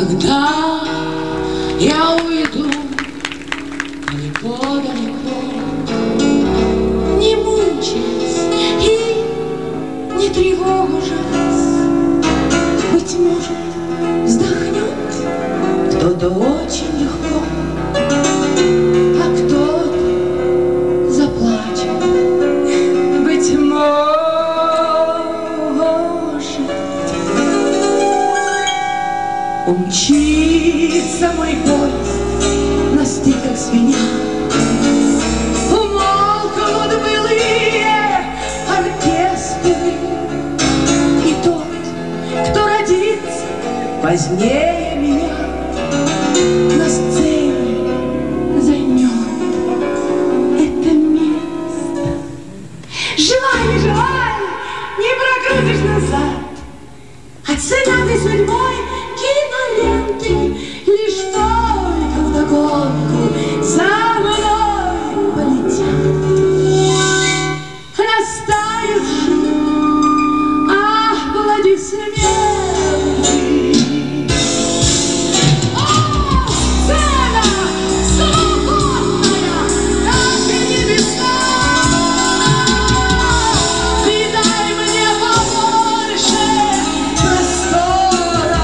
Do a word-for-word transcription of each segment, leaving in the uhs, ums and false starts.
Когда я уйду далеко-далеко, не мучаясь и не тревожась, быть может, вздохнет кто-то очень легко, а кто-то заплачет. Быть может, умчится мой поезд на стыках звеня, умолкнут былые оркестры, и тот, кто родится позднее меня, на сцене займет это место. Желай, не желай, не прокрутишь назад, оценятой судьбой киноленты лишь только вдогонку за мной полетят. Растаявшие аплодисменты. О, сцена свободная, как небеса! Ты дай мне побольше простора.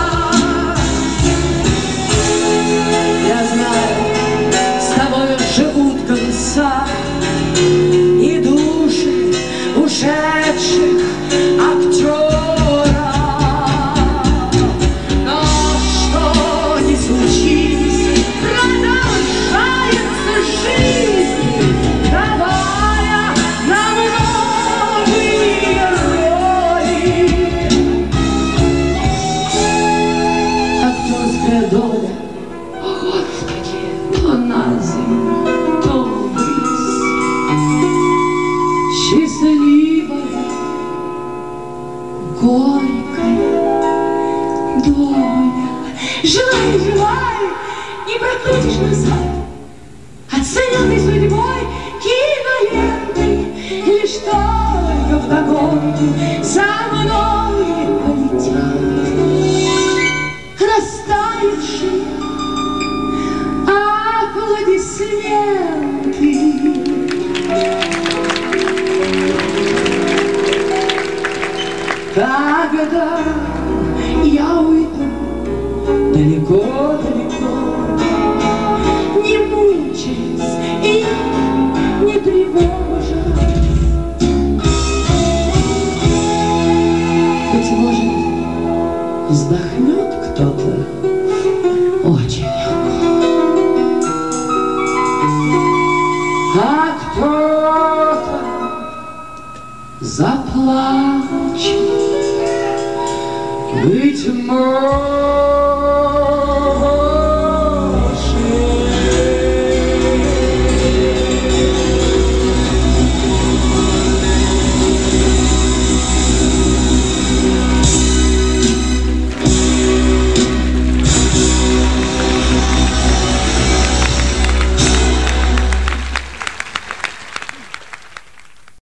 Я знаю, с тобой живут голоса и души ушедших актеров. Но что ни случись, продолжается жизнь, давая нам новые роли. Актерская доля, о Господи, то на землю, то ввысь, счастливая, горькая доля. Желай, желай, не прокрутишь назад, оцененный судьбой кинолентой лишь только вдогонку за мной полетят. Растаявшие аплодисменты. Когда я уйду далеко-далеко, не мучаясь и не тревожась, быть может, вздохнет кто-то очень легко, а кто-то заплачет. Быть может,